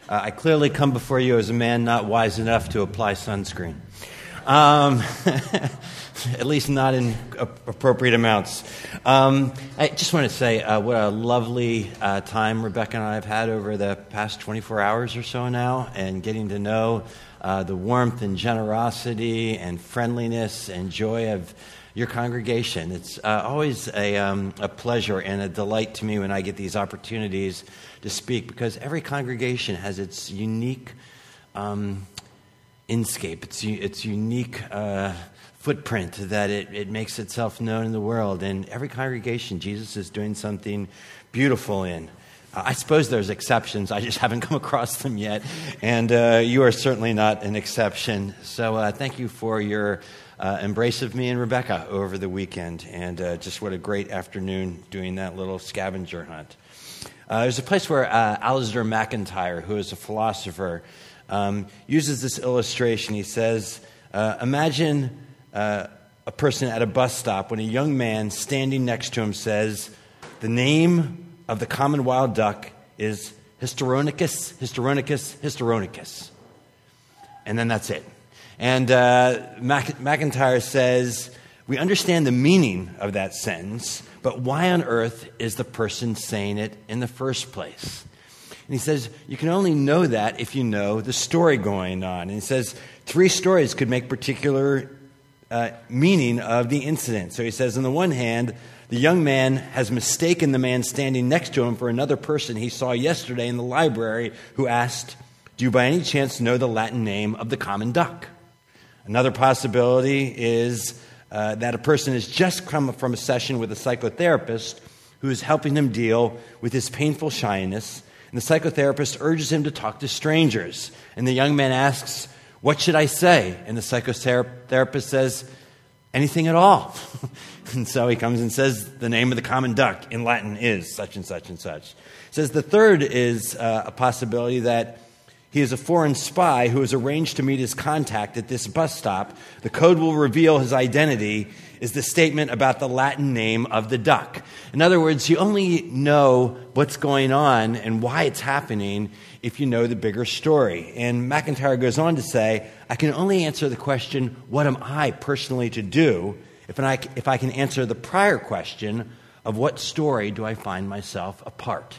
I clearly come before you as a man not wise enough to apply sunscreen. At least not in appropriate amounts. I just want to say what a lovely time Rebecca and I have had over the past 24 hours or so now, and getting to know the warmth and generosity and friendliness and joy of your congregation. It's always a pleasure and a delight to me when I get these opportunities to speak, because every congregation has its unique inscape, its unique footprint that it makes itself known in the world. And every congregation, Jesus is doing something beautiful in. I suppose there's exceptions. I just haven't come across them yet. And you are certainly not an exception. So thank you for your embrace of me and Rebecca over the weekend. And just what a great afternoon doing that little scavenger hunt. There's a place where Alasdair MacIntyre, who is a philosopher, uses this illustration. He says, imagine a person at a bus stop when a young man standing next to him says, the name of the common wild duck is Hysteronicus, Hysteronicus, Hysteronicus. And then that's it. And MacIntyre says, we understand the meaning of that sentence, but why on earth is the person saying it in the first place? And he says, you can only know that if you know the story going on. And he says, 3 stories could make particular meaning of the incident. So he says, on the one hand, the young man has mistaken the man standing next to him for another person he saw yesterday in the library, who asked, do you by any chance know the Latin name of the common duck? Another possibility is that a person has just come from a session with a psychotherapist who is helping him deal with his painful shyness. And the psychotherapist urges him to talk to strangers. And the young man asks, what should I say? And the psychotherapist says, anything at all. And so he comes and says, the name of the common duck in Latin is such and such and such. He says the third is a possibility that he is a foreign spy who has arranged to meet his contact at this bus stop. The code will reveal his identity is the statement about the Latin name of the duck. In other words, you only know what's going on and why it's happening if you know the bigger story. And MacIntyre goes on to say, I can only answer the question, what am I personally to do, if I can answer the prior question of what story do I find myself a part.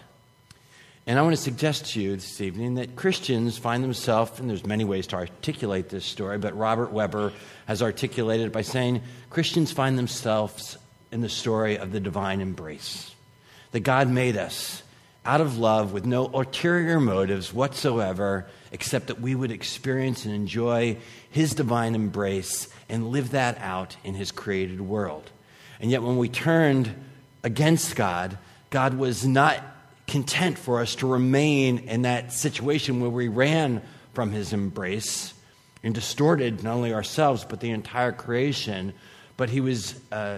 And I want to suggest to you this evening that Christians find themselves, and there's many ways to articulate this story, but Robert Weber has articulated it by saying Christians find themselves in the story of the divine embrace. That God made us out of love with no ulterior motives whatsoever, except that we would experience and enjoy his divine embrace and live that out in his created world. And yet when we turned against God, God was not content for us to remain in that situation where we ran from his embrace and distorted not only ourselves but the entire creation. But he was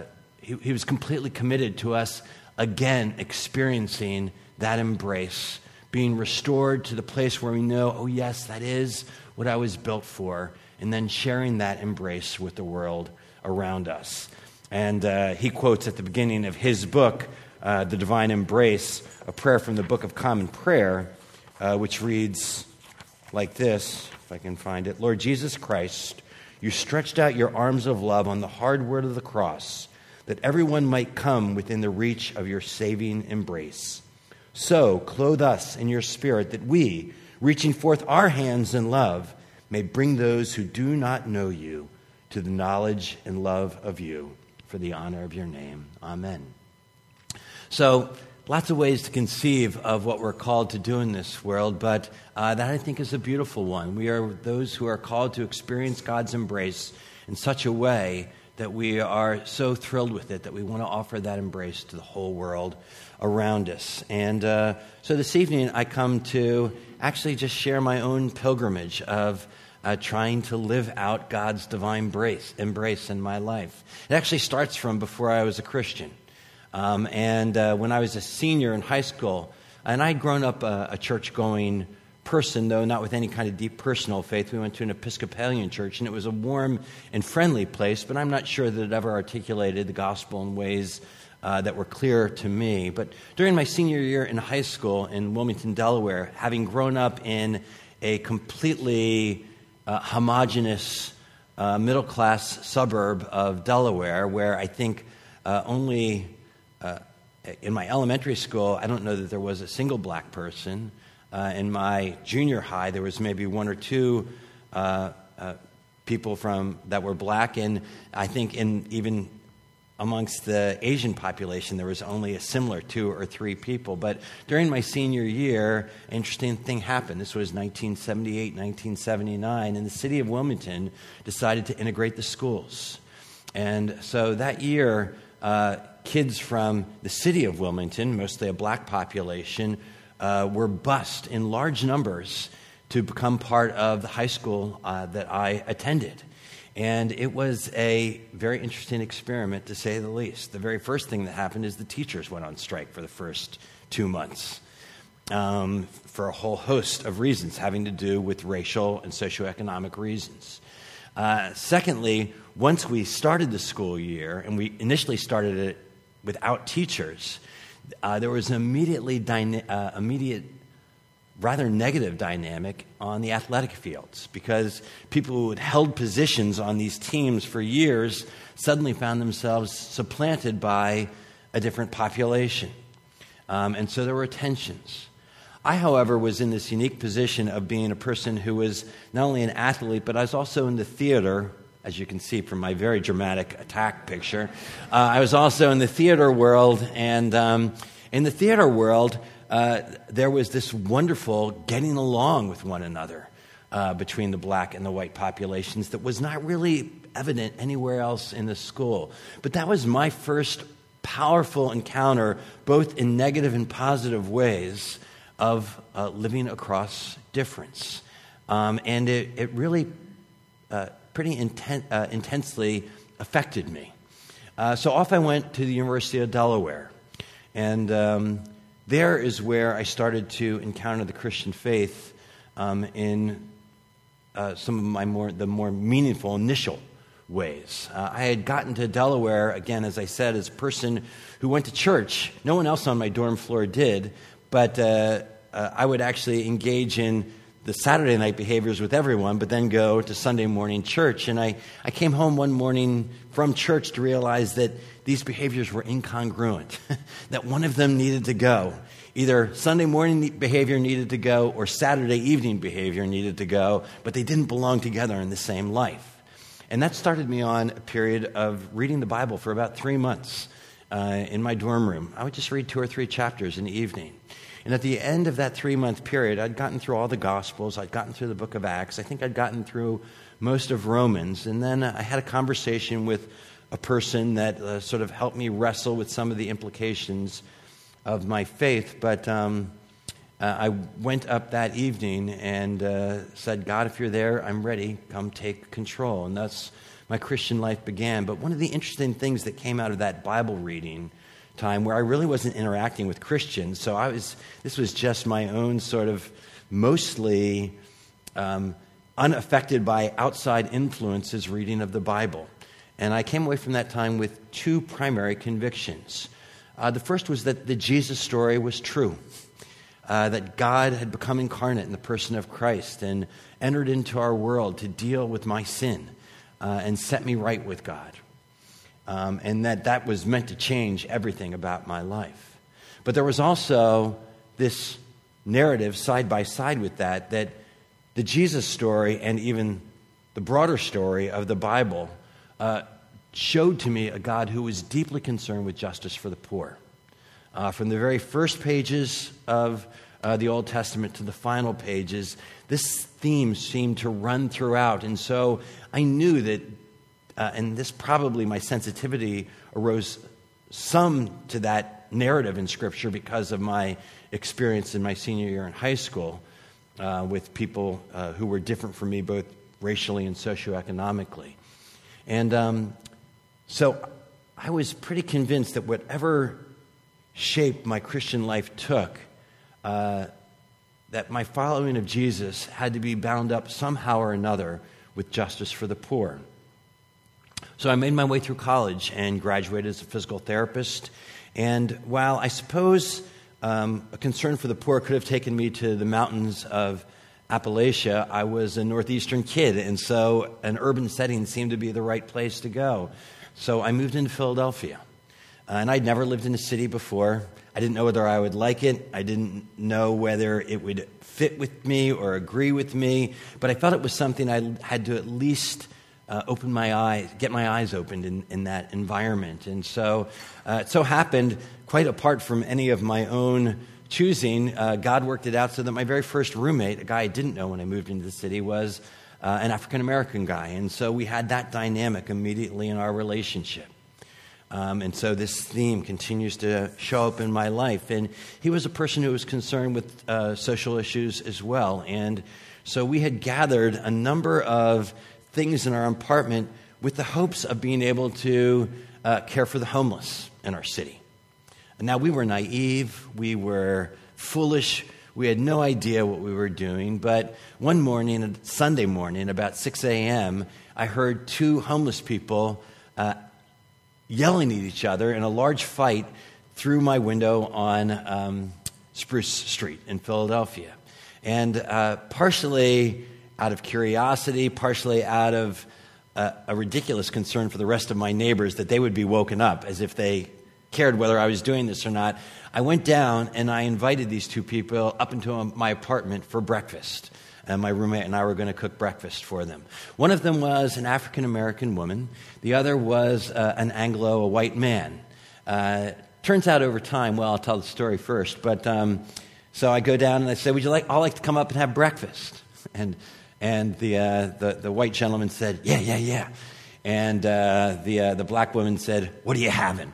completely committed to us again experiencing that embrace, being restored to the place where we know, oh yes, that is what I was built for, and then sharing that embrace with the world around us. And he quotes at the beginning of his book, The Divine Embrace, a prayer from the Book of Common Prayer, which reads like this, if I can find it. Lord Jesus Christ, you stretched out your arms of love on the hard wood of the cross, that everyone might come within the reach of your saving embrace. So clothe us in your spirit, that we, reaching forth our hands in love, may bring those who do not know you to the knowledge and love of you, for the honor of your name. Amen. So, lots of ways to conceive of what we're called to do in this world, but that I think is a beautiful one. We are those who are called to experience God's embrace in such a way that we are so thrilled with it that we want to offer that embrace to the whole world around us. And so this evening I come to actually just share my own pilgrimage of trying to live out God's divine embrace in my life. It actually starts from before I was a Christian. And when I was a senior in high school, and I'd grown up a church-going person, though not with any kind of deep personal faith. We went to an Episcopalian church, and it was a warm and friendly place, but I'm not sure that it ever articulated the gospel in ways that were clear to me. But during my senior year in high school in Wilmington, Delaware, having grown up in a completely homogeneous middle-class suburb of Delaware, where I think only in my elementary school, I don't know that there was a single black person. In my junior high, there was maybe one or two people that were black, and I think even amongst the Asian population, there was only a similar 2 or 3 people. But during my senior year, an interesting thing happened. This was 1978, 1979, and the city of Wilmington decided to integrate the schools. And so that year, kids from the city of Wilmington, mostly a black population, were bused in large numbers to become part of the high school that I attended. And it was a very interesting experiment, to say the least. The very first thing that happened is the teachers went on strike for the first 2 months for a whole host of reasons having to do with racial and socioeconomic reasons. Secondly, once we started the school year, and we initially started it without teachers, there was an immediate rather negative dynamic on the athletic fields, because people who had held positions on these teams for years suddenly found themselves supplanted by a different population. And so there were tensions. I, however, was in this unique position of being a person who was not only an athlete, but I was also in the theater, as you can see from my very dramatic attack picture. I was also in the theater world, and in the theater world, there was this wonderful getting along with one another between the black and the white populations that was not really evident anywhere else in the school. But that was my first powerful encounter, both in negative and positive ways, of living across difference. And it really pretty intensely affected me. So off I went to the University of Delaware. And there is where I started to encounter the Christian faith in some of the more meaningful initial ways. I had gotten to Delaware, again, as I said, as a person who went to church. No one else on my dorm floor did, but I would actually engage in the Saturday night behaviors with everyone, but then go to Sunday morning church. And I came home one morning from church to realize that these behaviors were incongruent, that one of them needed to go. Either Sunday morning behavior needed to go or Saturday evening behavior needed to go, but they didn't belong together in the same life. And that started me on a period of reading the Bible for about 3 months in my dorm room. I would just read 2 or 3 chapters in the evening. And at the end of that 3-month period, I'd gotten through all the Gospels. I'd gotten through the book of Acts. I think I'd gotten through most of Romans. And then I had a conversation with a person that sort of helped me wrestle with some of the implications of my faith. But I went up that evening and said, God, if you're there, I'm ready. Come take control. And thus my Christian life began. But one of the interesting things that came out of that Bible reading time, where I really wasn't interacting with Christians, so this was just my own sort of mostly unaffected by outside influences reading of the Bible. And I came away from that time with 2 primary convictions. The first was that the Jesus story was true, that God had become incarnate in the person of Christ and entered into our world to deal with my sin and set me right with God. And that was meant to change everything about my life. But there was also this narrative side by side with that the Jesus story and even the broader story of the Bible showed to me a God who was deeply concerned with justice for the poor. From the very first pages of the Old Testament to the final pages, this theme seemed to run throughout. And so I knew that and this probably, my sensitivity arose some to that narrative in Scripture because of my experience in my senior year in high school with people who were different from me, both racially and socioeconomically. And so I was pretty convinced that whatever shape my Christian life took, that my following of Jesus had to be bound up somehow or another with justice for the poor. So I made my way through college and graduated as a physical therapist. And while I suppose a concern for the poor could have taken me to the mountains of Appalachia, I was a northeastern kid, and so an urban setting seemed to be the right place to go. So I moved into Philadelphia. And I'd never lived in a city before. I didn't know whether I would like it. I didn't know whether it would fit with me or agree with me. But I felt it was something I had to at least open my eyes, get my eyes opened in that environment. And so it so happened, quite apart from any of my own choosing, God worked it out so that my very first roommate, a guy I didn't know when I moved into the city, was an African-American guy. And so we had that dynamic immediately in our relationship. And so this theme continues to show up in my life. And he was a person who was concerned with social issues as well. And so we had gathered a number of things in our apartment with the hopes of being able to care for the homeless in our city. And now we were naive, we were foolish, we had no idea what we were doing. But one morning, Sunday morning, about 6 a.m., I heard two homeless people yelling at each other in a large fight through my window on Spruce Street in Philadelphia. And partially out of curiosity, partially out of a ridiculous concern for the rest of my neighbors that they would be woken up, as if they cared whether I was doing this or not, I went down and I invited these two people up into my apartment for breakfast. And my roommate and I were going to cook breakfast for them. One of them was an African-American woman. The other was an Anglo, a white man. Turns out over time, well, I'll tell the story first. But so I go down and I say, would you all like to come up and have breakfast? And the white gentleman said, yeah. And the black woman said, what are you having?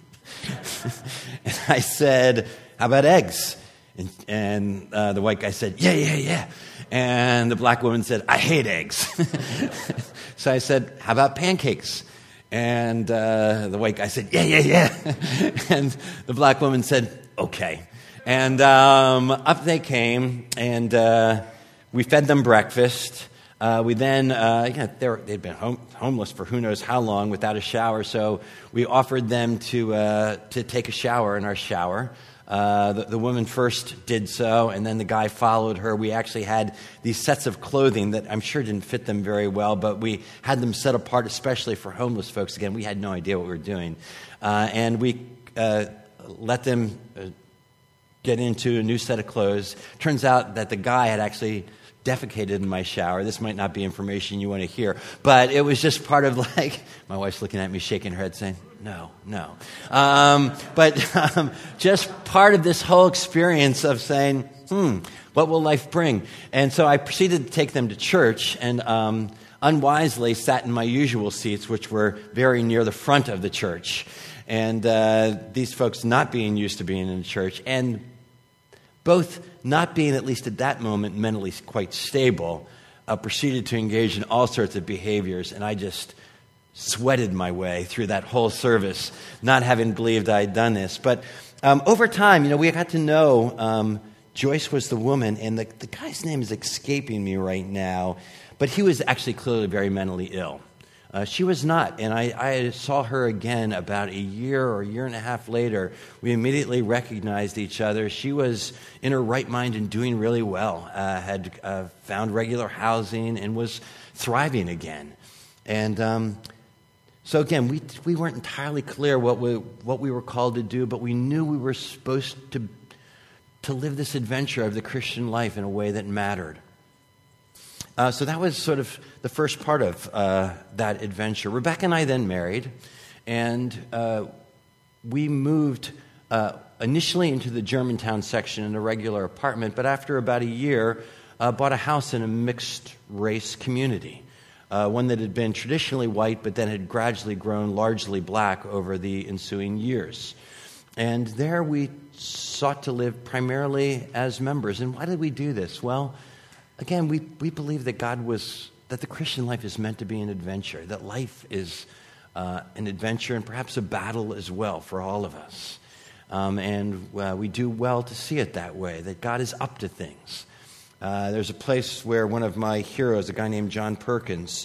And I said, how about eggs? And the white guy said, yeah. And the black woman said, I hate eggs. So I said, how about pancakes? And the white guy said, yeah. And the black woman said, okay. And up they came, and we fed them breakfast. We then, they'd been homeless for who knows how long without a shower, so we offered them to take a shower in our shower. The woman first did so, and then the guy followed her. We actually had these sets of clothing that I'm sure didn't fit them very well, but we had them set apart especially for homeless folks. Again, we had no idea what we were doing. And we let them get into a new set of clothes. Turns out that the guy had actually defecated in my shower. This might not be information you want to hear, but it was just part of my wife's looking at me, shaking her head, saying, no. But just part of this whole experience of saying, what will life bring? And so I proceeded to take them to church and unwisely sat in my usual seats, which were very near the front of the church. And these folks not being used to being in the church, and both not being, at least at that moment, mentally quite stable, proceeded to engage in all sorts of behaviors, and I just sweated my way through that whole service, not having believed I had done this. But over time, we got to know Joyce was the woman, and the guy's name is escaping me right now, but he was actually clearly very mentally ill. She was not, and I saw her again about a year or a year and a half later. We immediately recognized each other. She was in her right mind and doing really well, had found regular housing and was thriving again. And so again, we weren't entirely clear what we were called to do, but we knew we were supposed to live this adventure of the Christian life in a way that mattered. So that was sort of the first part of that adventure. Rebecca and I then married, and we moved initially into the Germantown section in a regular apartment, but after about a year, bought a house in a mixed-race community, one that had been traditionally white, but then had gradually grown largely black over the ensuing years. And there we sought to live primarily as members. And why did we do this? Well, again, we believe that that the Christian life is meant to be an adventure, that life is an adventure and perhaps a battle as well for all of us. And we do well to see it that way, that God is up to things. There's a place where one of my heroes, a guy named John Perkins,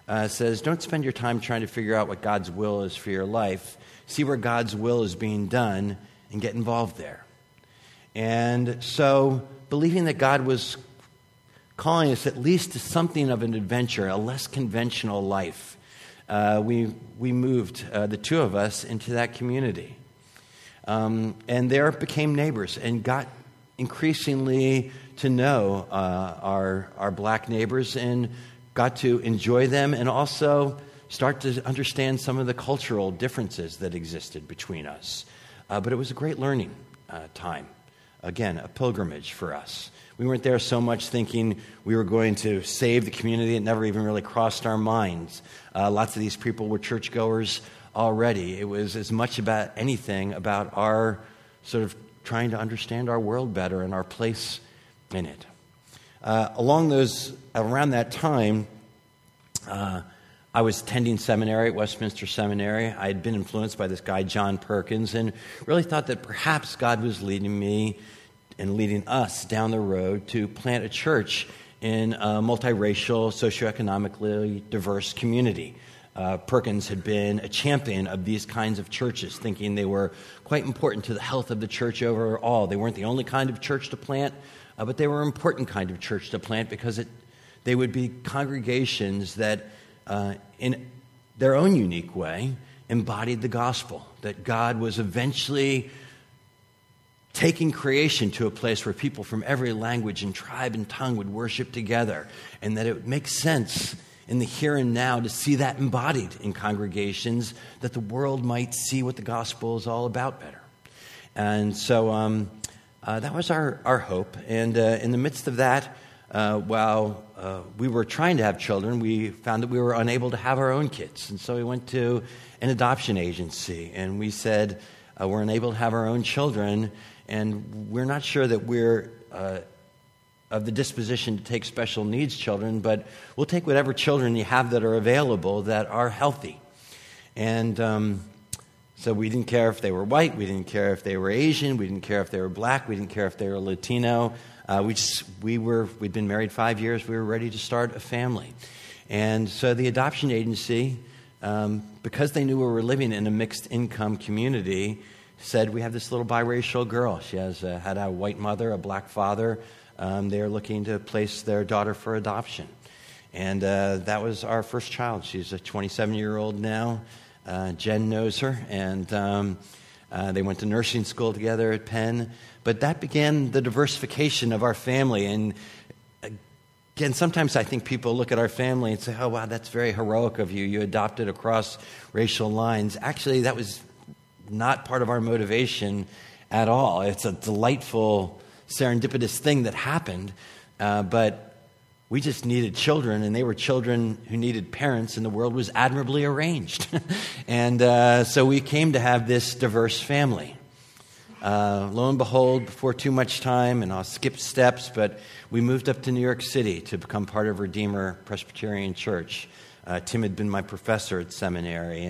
says, don't spend your time trying to figure out what God's will is for your life. See where God's will is being done and get involved there. And so, believing that God was calling us at least to something of an adventure, a less conventional life, we moved, the two of us, into that community. And there became neighbors and got increasingly to know our black neighbors and got to enjoy them and also start to understand some of the cultural differences that existed between us. But it was a great learning time. Again, a pilgrimage for us. We weren't there so much thinking we were going to save the community. It never even really crossed our minds. Lots of these people were churchgoers already. It was as much about anything about our sort of trying to understand our world better and our place in it. Around that time, I was attending seminary at Westminster Seminary. I had been influenced by this guy, John Perkins, and really thought that perhaps God was leading me and leading us down the road to plant a church in a multiracial, socioeconomically diverse community. Perkins had been a champion of these kinds of churches, thinking they were quite important to the health of the church overall. They weren't the only kind of church to plant, but they were an important kind of church to plant because they would be congregations that, in their own unique way, embodied the gospel, that God was eventually taking creation to a place where people from every language and tribe and tongue would worship together, and that it would make sense in the here and now to see that embodied in congregations, that the world might see what the gospel is all about better. And so that was our hope. And in the midst of that, while we were trying to have children, we found that we were unable to have our own kids. And so we went to an adoption agency, and we said, we're unable to have our own children, and we're not sure that we're of the disposition to take special needs children, but we'll take whatever children you have that are available that are healthy. And so we didn't care if they were white, we didn't care if they were Asian, we didn't care if they were black, we didn't care if they were Latino. We'd been married 5 years, we were ready to start a family. And so the adoption agency, because they knew we were living in a mixed income community, said, we have this little biracial girl. She had a white mother, a black father. They are looking to place their daughter for adoption. And that was our first child. She's a 27-year-old now. Jen knows her. And they went to nursing school together at Penn. But that began the diversification of our family. And again, sometimes I think people look at our family and say, oh, wow, that's very heroic of you. You adopted across racial lines. Actually, that was not part of our motivation at all. It's a delightful, serendipitous thing that happened, but we just needed children, and they were children who needed parents, and the world was admirably arranged. And so we came to have this diverse family. Lo and behold, before too much time, and I'll skip steps, but we moved up to New York City to become part of Redeemer Presbyterian Church. Tim had been my professor at seminary,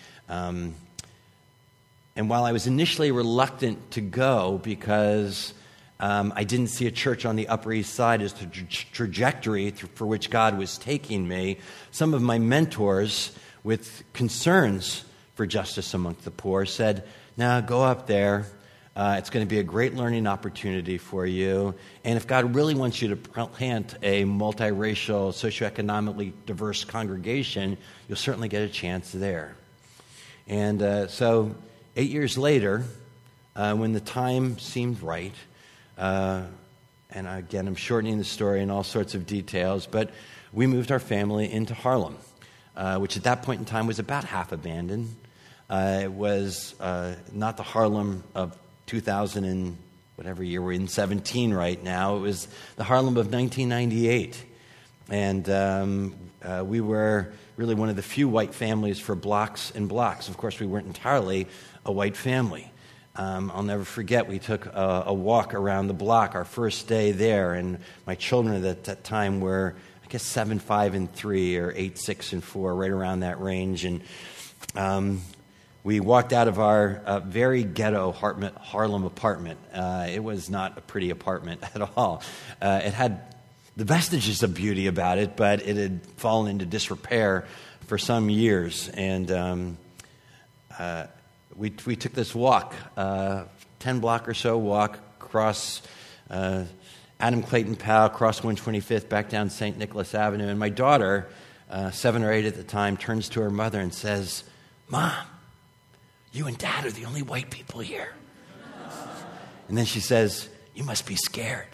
and while I was initially reluctant to go because I didn't see a church on the Upper East Side as the trajectory for which God was taking me, some of my mentors, with concerns for justice amongst the poor, said, "Now go up there. It's going to be a great learning opportunity for you. And if God really wants you to plant a multiracial, socioeconomically diverse congregation, you'll certainly get a chance there." And so 8 years later, when the time seemed right, and again, I'm shortening the story in all sorts of details, but we moved our family into Harlem, which at that point in time was about half abandoned. It was not the Harlem of 2000 and whatever year we're in, 17 right now. It was the Harlem of 1998. And we were really one of the few white families for blocks and blocks. Of course, we weren't entirely a white family. I'll never forget, we took a walk around the block our first day there, and my children at that time were, I guess, 7, 5, and 3, or 8, 6, and 4, right around that range. And we walked out of our very ghetto Harlem apartment. It was not a pretty apartment at all. It had the vestiges of beauty about it, but it had fallen into disrepair for some years. And we took this walk, 10-block or so walk across Adam Clayton Powell, across 125th, back down St. Nicholas Avenue. And my daughter, 7 or 8 at the time, turns to her mother and says, "Mom, you and Dad are the only white people here." And then she says, "You must be scared."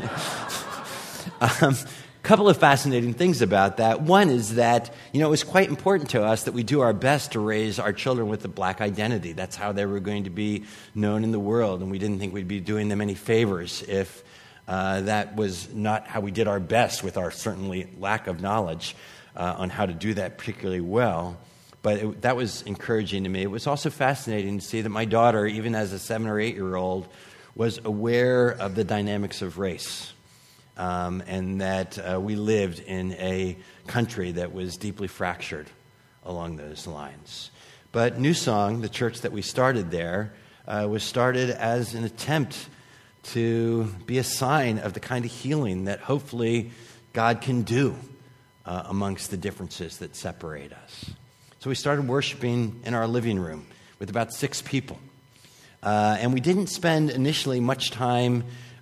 Couple of fascinating things about that. One is that, it was quite important to us that we do our best to raise our children with a black identity. That's how they were going to be known in the world, and we didn't think we'd be doing them any favors if that was not how we did our best, with our certainly lack of knowledge on how to do that particularly well. But that was encouraging to me. It was also fascinating to see that my daughter, even as a 7 or 8-year-old, was aware of the dynamics of race. And that we lived in a country that was deeply fractured along those lines. But New Song, the church that we started there, was started as an attempt to be a sign of the kind of healing that hopefully God can do amongst the differences that separate us. So we started worshiping in our living room with about 6 people. And we didn't spend initially much time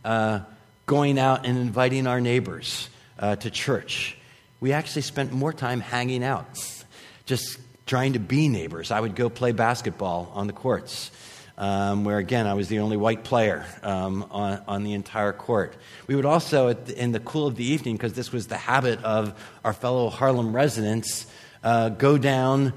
going out and inviting our neighbors to church. We actually spent more time hanging out, just trying to be neighbors. I would go play basketball on the courts, where, again, I was the only white player on the entire court. We would also, in the cool of the evening, because this was the habit of our fellow Harlem residents, go down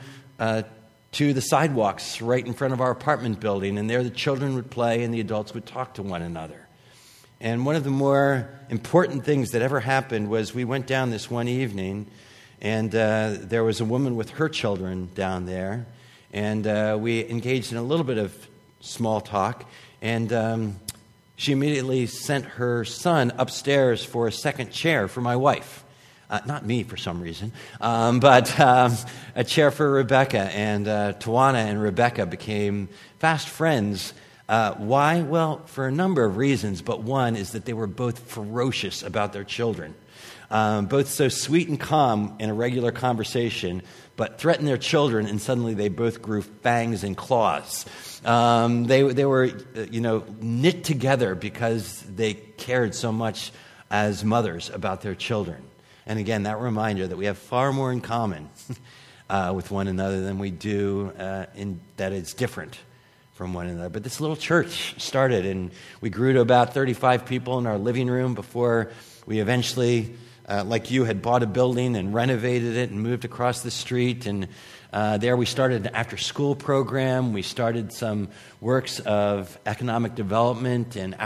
to the sidewalks right in front of our apartment building, and there the children would play and the adults would talk to one another. And one of the more important things that ever happened was we went down this one evening, and there was a woman with her children down there, and we engaged in a little bit of small talk, and she immediately sent her son upstairs for a second chair for my wife. Not me, for some reason, but a chair for Rebecca, and Tawana and Rebecca became fast friends. Why? Well, for a number of reasons, but one is that they were both ferocious about their children. Both so sweet and calm in a regular conversation, but threatened their children, and suddenly they both grew fangs and claws. They were, knit together because they cared so much as mothers about their children. And again, that reminder that we have far more in common with one another than we do in that it's different from one another. But this little church started, and we grew to about 35 people in our living room before we eventually, like you, had bought a building and renovated it and moved across the street. And there we started an after-school program. We started some works of economic development and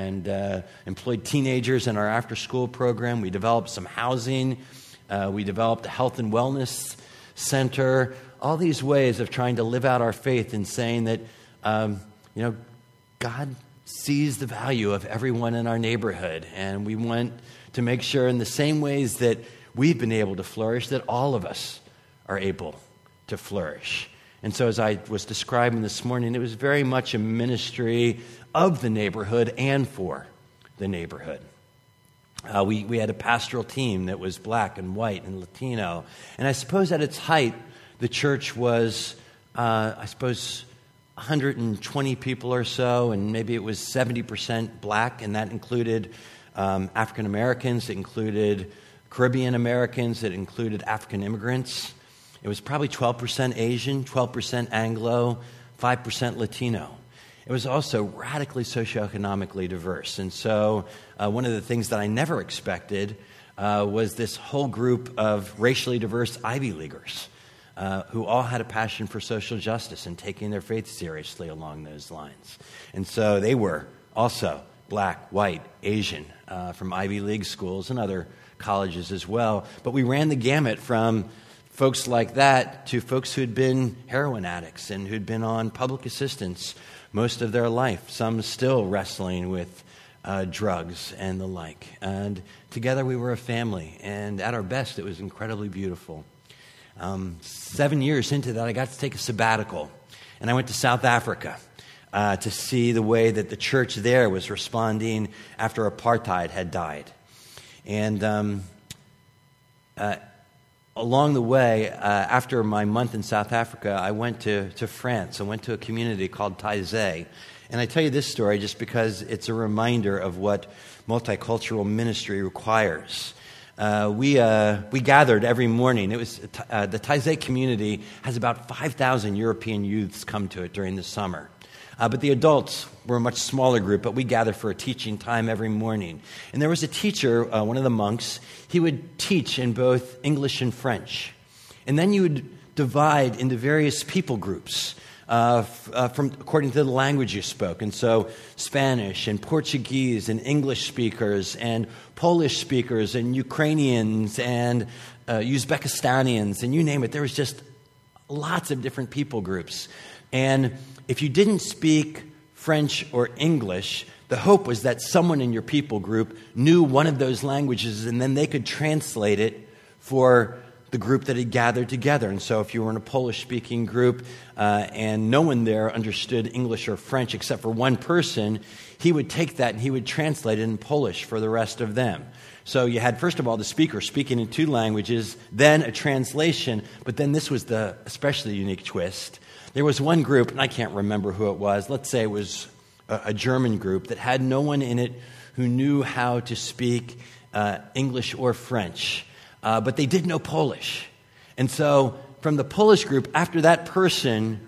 employed teenagers in our after-school program. We developed some housing. We developed a health and wellness center. All these ways of trying to live out our faith and saying that God sees the value of everyone in our neighborhood, and we want to make sure in the same ways that we've been able to flourish, that all of us are able to flourish. And so as I was describing this morning, it was very much a ministry of the neighborhood and for the neighborhood. We had a pastoral team that was black and white and Latino, and I suppose at its height, the church was, 120 people or so, and maybe it was 70% black, and that included African Americans, it included Caribbean Americans, it included African immigrants. It was probably 12% Asian, 12% Anglo, 5% Latino. It was also radically socioeconomically diverse. And so one of the things that I never expected was this whole group of racially diverse Ivy Leaguers who all had a passion for social justice and taking their faith seriously along those lines. And so they were also black, white, Asian, from Ivy League schools and other colleges as well. But we ran the gamut from folks like that to folks who'd been heroin addicts and who'd been on public assistance most of their life, some still wrestling with drugs and the like. And together we were a family, and at our best it was incredibly beautiful. 7 years into that, I got to take a sabbatical, and I went to South Africa to see the way that the church there was responding after apartheid had died. And along the way, after my month in South Africa, I went to France. I went to a community called Taizé. And I tell you this story just because it's a reminder of what multicultural ministry requires. We gathered every morning. It was the Taizé community has about 5,000 European youths come to it during the summer. But the adults were a much smaller group, but we gathered for a teaching time every morning. And there was a teacher, one of the monks. He would teach in both English and French. And then you would divide into various people groups according to the language you spoke. And so Spanish and Portuguese and English speakers and Polish speakers and Ukrainians and Uzbekistanians and you name it. There was just lots of different people groups. And if you didn't speak French or English, the hope was that someone in your people group knew one of those languages and then they could translate it for the group that had gathered together. And so if you were in a Polish-speaking group and no one there understood English or French except for one person, he would take that and he would translate it in Polish for the rest of them. So you had, first of all, the speaker speaking in two languages, then a translation, but then this was the especially unique twist. There was one group, and I can't remember who it was. Let's say it was a German group that had no one in it who knew how to speak English or French, but they did know Polish. And so from the Polish group, after that person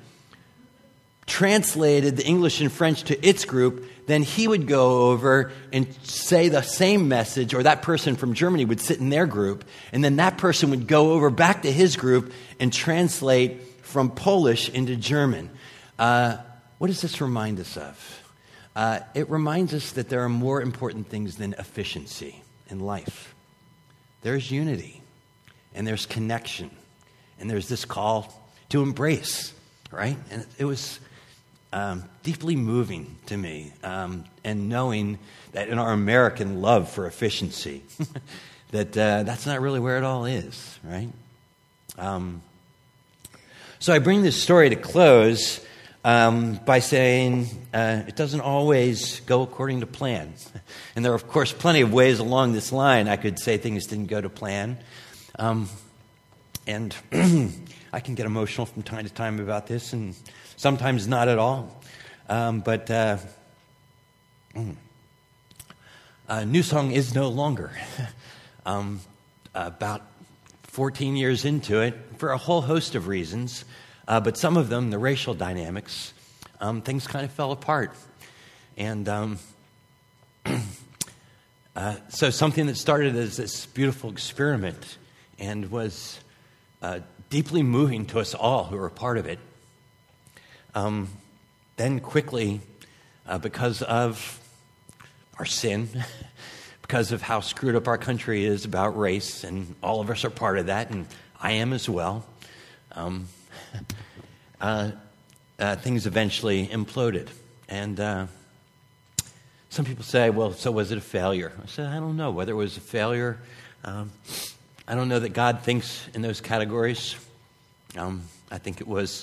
translated the English and French to its group, then he would go over and say the same message, or that person from Germany would sit in their group, and then that person would go over back to his group and translate from Polish into German. What does this remind us of? It reminds us that there are more important things than efficiency in life. There's unity, and there's connection, and there's this call to embrace, right? And it was deeply moving to me, and knowing that in our American love for efficiency, that that's not really where it all is, right? So I bring this story to close by saying it doesn't always go according to plan. And there are, of course, plenty of ways along this line I could say things didn't go to plan. And I can get emotional from time to time about this, and sometimes not at all. But New Song is no longer. About 14 years into it, for a whole host of reasons, but some of them, the racial dynamics, things kind of fell apart. And so something that started as this beautiful experiment and was deeply moving to us all who were a part of it, then quickly, because of our sin, because of how screwed up our country is about race, and all of us are part of that, and I am as well, things eventually imploded. And some people say, well, so was it a failure? I said, I don't know whether it was a failure. I don't know that God thinks in those categories. I think it was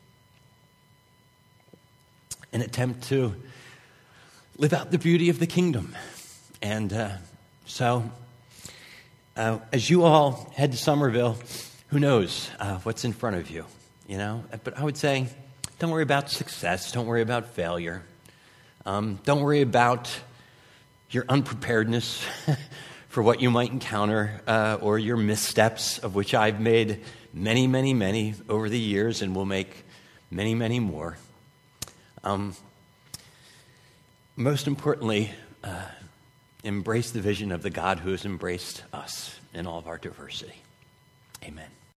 an attempt to live out the beauty of the kingdom. And so, as you all head to Somerville, who knows what's in front of you, you know? But I would say, don't worry about success. Don't worry about failure. Don't worry about your unpreparedness for what you might encounter or your missteps, of which I've made many, many, many over the years and will make many, many more. Most importantly, embrace the vision of the God who has embraced us in all of our diversity. Amen.